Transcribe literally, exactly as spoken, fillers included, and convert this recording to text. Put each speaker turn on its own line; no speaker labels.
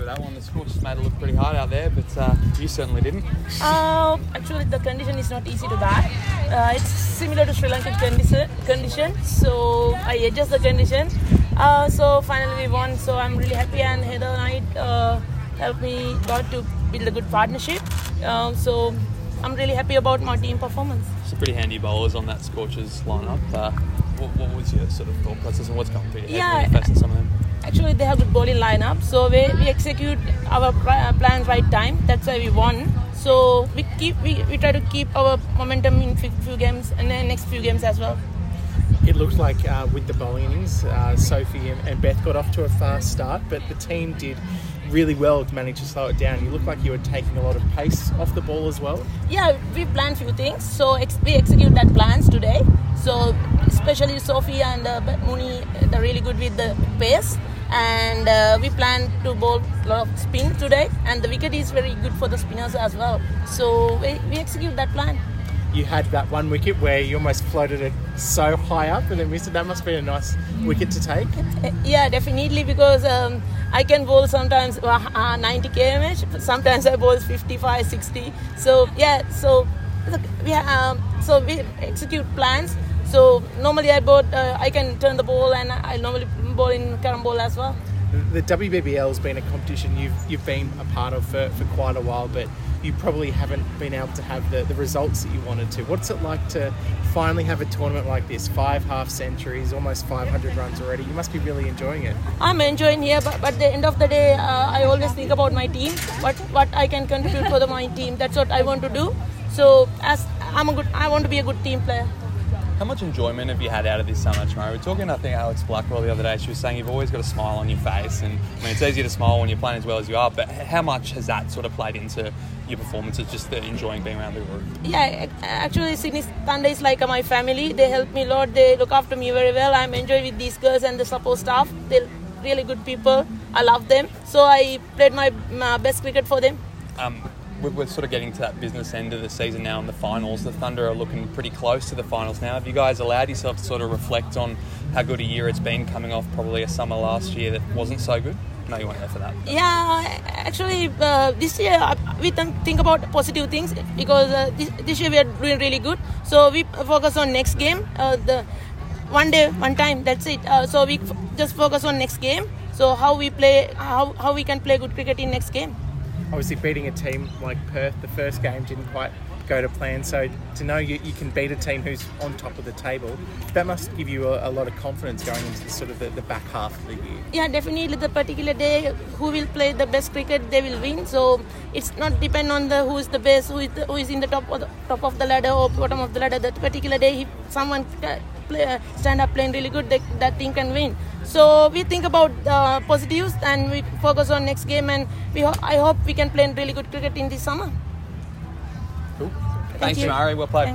of that one. The score just made it look pretty hard out there, but uh, you certainly didn't.
Uh, actually, the condition is not easy to bat. Uh, it's similar to Sri Lankan condition, condition, so I adjust the condition. Uh, so finally we won, so I'm really happy, and Heather Knight uh, helped me God to build a good partnership. Uh, so I'm really happy about my team performance.
Some pretty handy bowlers on that Scorchers lineup. Uh, what, what was your sort of thought process and what's going through your head
Yeah,
when you're facing some of them?
Actually, they have good bowling lineup, so we, we execute our plan right time. That's why we won. So we keep we, we try to keep our momentum in few, few games and then next few games as well.
It looked like uh, with the bowling innings, uh, Sophie and, and Beth got off to a fast start, but the team did really well to manage to slow it down. You looked like you were taking a lot of pace off the ball as well.
Yeah, we planned few things, so ex- we execute that plans today. So especially Sophie and uh, Mooney, they're really good with the pace. And uh, we plan to bowl a lot of spin today, and the wicket is very good for the spinners as well. So we, we execute that plan.
You had that one wicket where you almost floated it so high up and then missed it. That must be a nice wicket to take.
Yeah, definitely, because um, I can bowl sometimes uh, ninety kilometers, sometimes I bowl fifty-five, sixty. So yeah, so we um, so we execute plans. So normally I bowl, uh, I can turn the ball, and I normally bowl in carom ball as well.
The W B B L has been a competition you've you've been a part of for, for quite a while, but you probably haven't been able to have the, the results that you wanted to. What's it like to finally have a tournament like this? Five half centuries, almost five hundred runs already. You must be really enjoying it.
I'm enjoying here, but, but at the end of the day, uh, I always think about my team, what what I can contribute for the, my team. That's what I want to do. So as I'm a good, I want to be a good team player.
How much enjoyment have you had out of this summer, Murray? We were talking, I think, Alex Blackwell the other day. She was saying you've always got a smile on your face, and I mean, it's easy to smile when you're playing as well as you are, but how much has that sort of played into your performances, just the enjoying being around the group?
Yeah, actually Sydney Thunder is like my family. They help me a lot. They look after me very well. I'm enjoying with these girls and the support staff. They're really good people. I love them. So I played my, my best cricket for them.
Um, We're sort of getting to that business end of the season now in the finals. The Thunder are looking pretty close to the finals now. Have you guys allowed yourself to sort of reflect on how good a year it's been, coming off probably a summer last year that wasn't so good? No, you weren't there for that.
Yeah, actually uh, this year uh, we think about positive things, because uh, this, this year we are doing really good. So we focus on next game. Uh, the one day, one time, that's it. Uh, so we f- just focus on next game. So how we play, how, how we can play good cricket in next game.
Obviously beating a team like Perth, the first game didn't quite go to plan, so to know you, you can beat a team who's on top of the table, that must give you a, a lot of confidence going into the, sort of the, the back half of the year.
Yeah, definitely the particular day who will play the best cricket, they will win. So it's not depend on the who is the best, who is the, who is in the top of the top of the ladder or bottom of the ladder. That particular day, if someone play, stand up playing really good, they, that team can win. So we think about uh, positives, and we focus on next game, and we ho- I hope we can play really good cricket in this summer.
Cool.
Thank
Thanks,
you.
Murray. Well played.